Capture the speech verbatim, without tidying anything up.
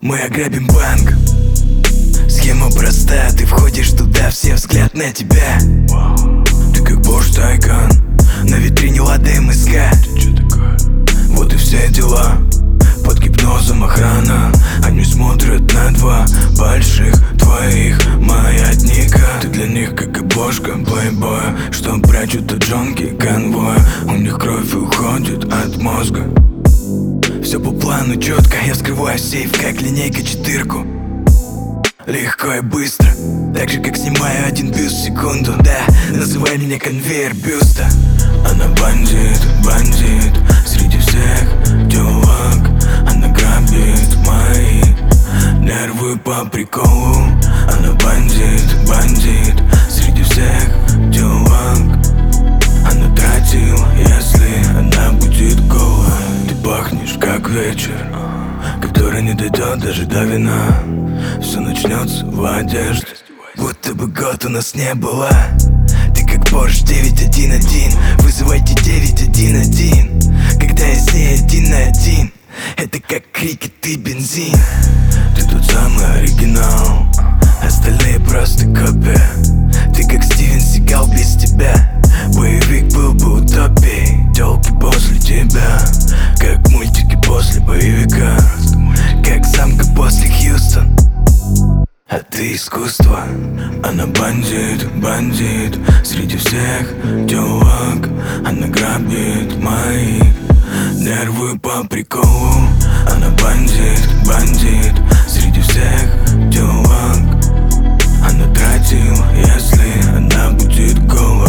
Мы ограбим банк. Схема проста, ты входишь туда, все взгляд на тебя. Ты как Bosch Taycan, на витрине Лада эм эс ка. Вот и все дела. Под гипнозом охрана, они смотрят на два больших твоих маятника. Ты для них как и бошка плейбоя, что прячут от джонки конвоя. У них кровь уходит от мозга. Все по плану четко, я вскрываю сейф, как линейка четырку. Легко и быстро, так же как снимаю один бюст в секунду. Да, называй меня конвейер бюста. Она бандит, бандит, среди всех девок. Она грабит мои нервы по приколу. Она бандит, бандит, среди всех девок. Она тратила, если она будет голая. Ты пахнешь как вечер, который не дойдет даже до вина. Все начнется в одежде, будто бы год у нас не было. Ты как Porsche девять один один, вызывайте девять один один. Когда я с ней один на один, это как крики, ты бензин. Ты тот самый оригинал, остальные просто копия. Ты как Стивен Сигал без тебя. Боевик был бы утопией, тёлки после тебя, как мультики после боевика, как самка после Хьюстон. А ты искусство. Она бандит, бандит, среди всех девок. Она грабит мои нервы по приколу. Она бандит, бандит, среди всех девок. Она тратила, если она будет голая.